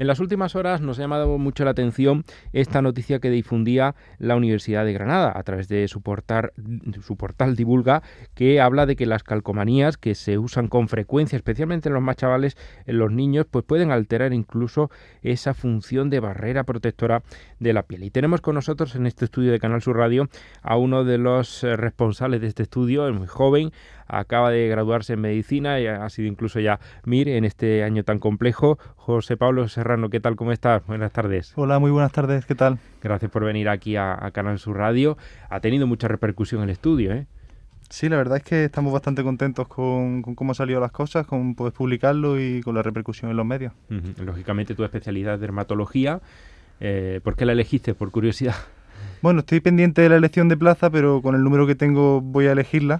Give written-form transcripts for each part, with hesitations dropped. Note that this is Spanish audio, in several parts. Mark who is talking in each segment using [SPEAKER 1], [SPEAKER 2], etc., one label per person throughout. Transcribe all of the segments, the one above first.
[SPEAKER 1] En las últimas horas nos ha llamado mucho la atención esta noticia que difundía la Universidad de Granada a través de su portal Divulga, que habla de que las calcomanías que se usan con frecuencia, especialmente en los más chavales, en los niños, pues pueden alterar incluso esa función de barrera protectora de la piel. Y tenemos con nosotros en este estudio de Canal Sur Radio a uno de los responsables de este estudio, es muy joven, acaba de graduarse en medicina y ha sido incluso ya MIR en este año tan complejo. José Pablo Serrano, ¿qué tal? ¿Cómo estás? Buenas tardes.
[SPEAKER 2] Hola, muy buenas tardes, ¿qué tal?
[SPEAKER 1] Gracias por venir aquí a Canal Sur Radio. Ha tenido mucha repercusión el estudio, ¿eh?
[SPEAKER 2] Sí, la verdad es que estamos bastante contentos con cómo han salido las cosas, con poder publicarlo y con la repercusión en los medios.
[SPEAKER 1] Lógicamente tu especialidad es dermatología. ¿Por qué la elegiste? Por curiosidad.
[SPEAKER 2] Bueno, estoy pendiente de la elección de plaza, pero con el número que tengo voy a elegirla.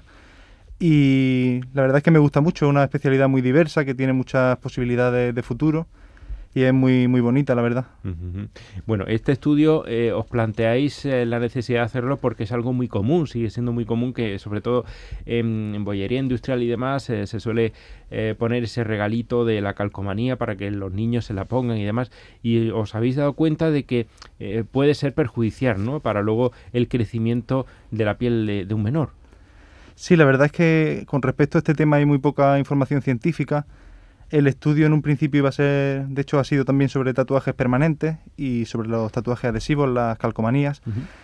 [SPEAKER 2] Y la verdad es que me gusta mucho, es una especialidad muy diversa, que tiene muchas posibilidades de futuro y es muy, muy bonita, la verdad.
[SPEAKER 1] Bueno, este estudio os planteáis la necesidad de hacerlo porque es algo muy común, sigue siendo muy común que sobre todo en bollería industrial y demás se suele poner ese regalito de la calcomanía para que los niños se la pongan y demás, y os habéis dado cuenta de que puede ser perjudicial, ¿no?, para luego el crecimiento de la piel de un menor.
[SPEAKER 2] Sí, la verdad es que con respecto a este tema hay muy poca información científica. El estudio en un principio iba a ser, de hecho ha sido también sobre tatuajes permanentes y sobre los tatuajes adhesivos, las calcomanías.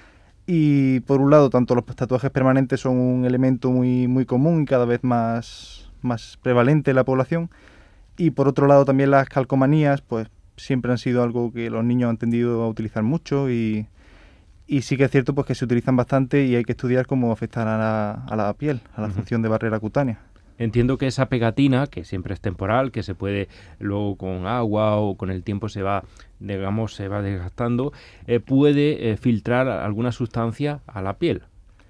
[SPEAKER 2] Y por un lado, tanto los tatuajes permanentes son un elemento muy, muy común y cada vez más prevalente en la población. Y por otro lado también las calcomanías, pues siempre han sido algo que los niños han tendido a utilizar mucho y sí que es cierto pues que se utilizan bastante y hay que estudiar cómo afectan a la piel, a la función de barrera cutánea.
[SPEAKER 1] Entiendo que esa pegatina, que siempre es temporal, que se puede luego con agua o con el tiempo se va desgastando, puede filtrar alguna sustancia a la piel.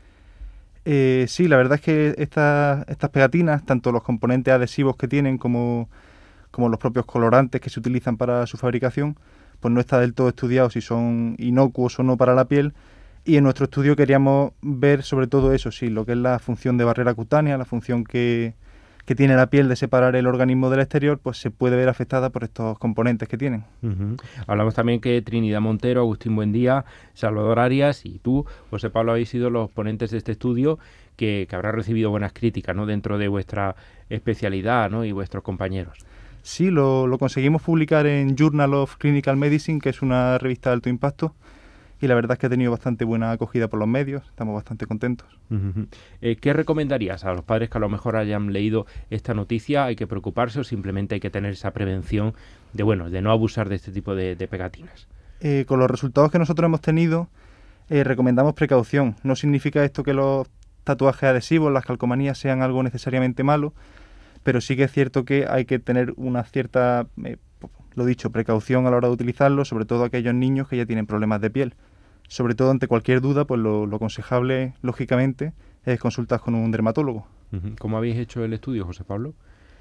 [SPEAKER 2] Sí, la verdad es que estas pegatinas, tanto los componentes adhesivos que tienen como los propios colorantes que se utilizan para su fabricación, pues no está del todo estudiado si son inocuos o no para la piel, y en nuestro estudio queríamos ver sobre todo eso, sí, lo que es la función de barrera cutánea, la función que tiene la piel de separar el organismo del exterior, pues se puede ver afectada por estos componentes que tienen.
[SPEAKER 1] Hablamos también que Trinidad Montero, Agustín Buendía, Salvador Arias y tú, José Pablo, habéis sido los ponentes de este estudio que habrá recibido buenas críticas, ¿no?, dentro de vuestra especialidad, ¿no?, y vuestros compañeros.
[SPEAKER 2] Sí, lo conseguimos publicar en Journal of Clinical Medicine, que es una revista de alto impacto, y la verdad es que ha tenido bastante buena acogida por los medios, estamos bastante contentos.
[SPEAKER 1] ¿Qué recomendarías a los padres que a lo mejor hayan leído esta noticia? ¿Hay que preocuparse o simplemente hay que tener esa prevención de no abusar de este tipo de pegatinas?
[SPEAKER 2] Con los resultados que nosotros hemos tenido, recomendamos precaución. No significa esto que los tatuajes adhesivos, las calcomanías, sean algo necesariamente malo, pero sí que es cierto que hay que tener una cierta, precaución a la hora de utilizarlo, sobre todo aquellos niños que ya tienen problemas de piel. Sobre todo ante cualquier duda, pues lo aconsejable, lógicamente, es consultar con un dermatólogo.
[SPEAKER 1] ¿Cómo habéis hecho el estudio, José Pablo?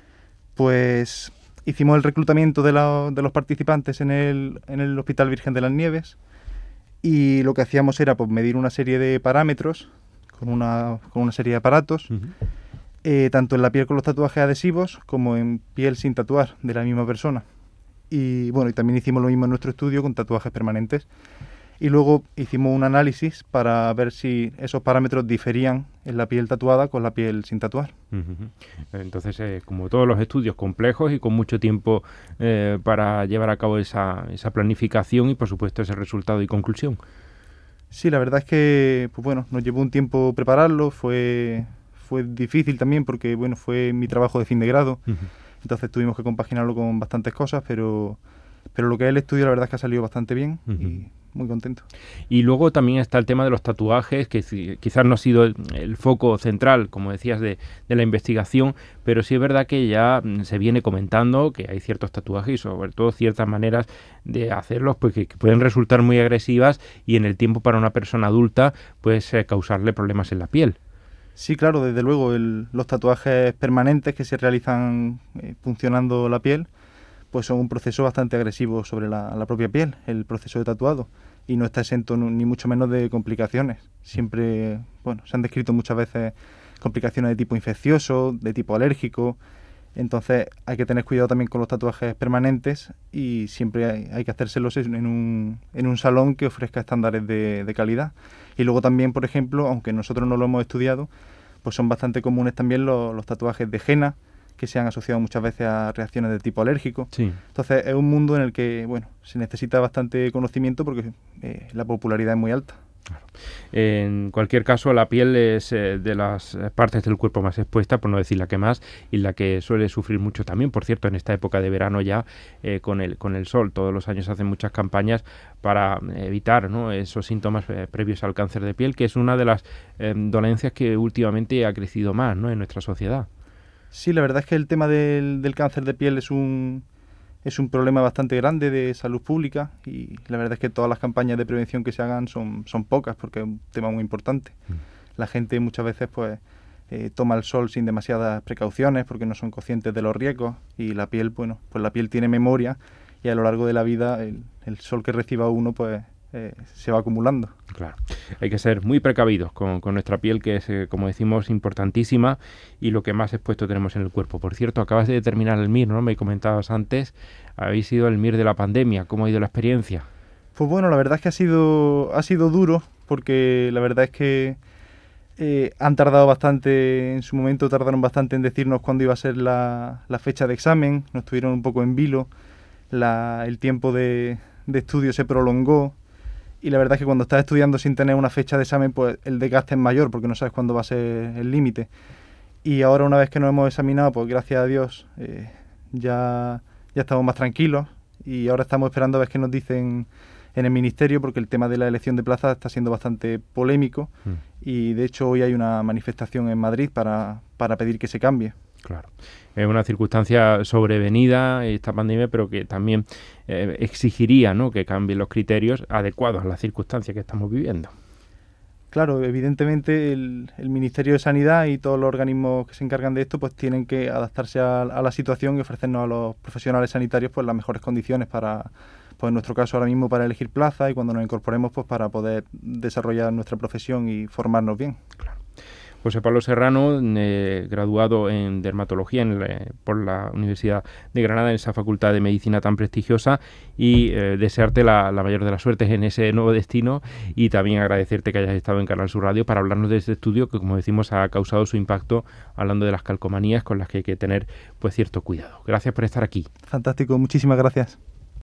[SPEAKER 2] Pues hicimos el reclutamiento de los participantes en el Hospital Virgen de las Nieves y lo que hacíamos era pues medir una serie de parámetros con una serie de aparatos, tanto en la piel con los tatuajes adhesivos como en piel sin tatuar de la misma persona. Y bueno, y también hicimos lo mismo en nuestro estudio con tatuajes permanentes. Y luego hicimos un análisis para ver si esos parámetros diferían en la piel tatuada con la piel sin tatuar.
[SPEAKER 1] Entonces, como todos los estudios complejos y con mucho tiempo para llevar a cabo esa planificación y, por supuesto, ese resultado y conclusión.
[SPEAKER 2] Sí, la verdad es que pues bueno, nos llevó un tiempo prepararlo, fue difícil también porque bueno, fue mi trabajo de fin de grado, entonces tuvimos que compaginarlo con bastantes cosas, pero lo que es el estudio la verdad es que ha salido bastante bien y muy contento.
[SPEAKER 1] Y luego también está el tema de los tatuajes, que quizás no ha sido el foco central, como decías, de la investigación, pero sí es verdad que ya se viene comentando que hay ciertos tatuajes y sobre todo ciertas maneras de hacerlos pues, que pueden resultar muy agresivas y en el tiempo para una persona adulta pues causarle problemas en la piel.
[SPEAKER 2] Sí, claro, desde luego los tatuajes permanentes que se realizan puncionando la piel pues son un proceso bastante agresivo sobre la propia piel, el proceso de tatuado, y no está exento ni mucho menos de complicaciones. Siempre, bueno, se han descrito muchas veces complicaciones de tipo infeccioso, de tipo alérgico, Entonces hay que tener cuidado también con los tatuajes permanentes y siempre hay que hacérselos en un salón que ofrezca estándares de calidad. Y luego también, por ejemplo, aunque nosotros no lo hemos estudiado, pues son bastante comunes también los tatuajes de henna, que se han asociado muchas veces a reacciones de tipo alérgico.
[SPEAKER 1] Sí.
[SPEAKER 2] Entonces es un mundo en el que, bueno, se necesita bastante conocimiento porque la popularidad es muy alta.
[SPEAKER 1] Claro. En cualquier caso, la piel es de las partes del cuerpo más expuesta, por no decir la que más, y la que suele sufrir mucho también. Por cierto, en esta época de verano ya, con el sol, todos los años hacen muchas campañas para evitar, ¿no?, esos síntomas previos al cáncer de piel, que es una de las dolencias que últimamente ha crecido más, ¿no?, en nuestra sociedad.
[SPEAKER 2] Sí, la verdad es que el tema del cáncer de piel es un problema bastante grande de salud pública y la verdad es que todas las campañas de prevención que se hagan son pocas porque es un tema muy importante. La gente muchas veces pues toma el sol sin demasiadas precauciones porque no son conscientes de los riesgos y la piel, bueno, pues la piel tiene memoria y a lo largo de la vida el sol que reciba uno pues se va acumulando.
[SPEAKER 1] Claro, hay que ser muy precavidos con nuestra piel, que es, como decimos, importantísima y lo que más expuesto tenemos en el cuerpo. Por cierto, acabas de terminar el MIR, ¿no? Me comentabas antes, habéis ido el MIR de la pandemia. ¿Cómo ha ido la experiencia?
[SPEAKER 2] Pues bueno, la verdad es que ha sido duro porque la verdad es que han tardado bastante, en su momento tardaron bastante en decirnos cuándo iba a ser la fecha de examen, nos tuvieron un poco en vilo, el tiempo de estudio se prolongó. Y la verdad es que cuando estás estudiando sin tener una fecha de examen, pues el desgaste es mayor porque no sabes cuándo va a ser el límite. Y ahora, una vez que nos hemos examinado, pues gracias a Dios ya estamos más tranquilos y ahora estamos esperando a ver qué nos dicen en el Ministerio porque el tema de la elección de plaza está siendo bastante polémico y de hecho hoy hay una manifestación en Madrid para pedir que se cambie.
[SPEAKER 1] Claro, es una circunstancia sobrevenida esta pandemia, pero que también exigiría, ¿no?, que cambien los criterios adecuados a las circunstancias que estamos viviendo.
[SPEAKER 2] Claro, evidentemente el Ministerio de Sanidad y todos los organismos que se encargan de esto pues tienen que adaptarse a la situación y ofrecernos a los profesionales sanitarios pues las mejores condiciones para, pues en nuestro caso ahora mismo para elegir plaza y cuando nos incorporemos pues para poder desarrollar nuestra profesión y formarnos bien.
[SPEAKER 1] Claro. José Pablo Serrano, graduado en dermatología por la Universidad de Granada, en esa facultad de medicina tan prestigiosa, y desearte la mayor de las suertes en ese nuevo destino y también agradecerte que hayas estado en Canal Sur Radio para hablarnos de este estudio que, como decimos, ha causado su impacto hablando de las calcomanías con las que hay que tener pues cierto cuidado. Gracias por estar aquí.
[SPEAKER 2] Fantástico, muchísimas gracias.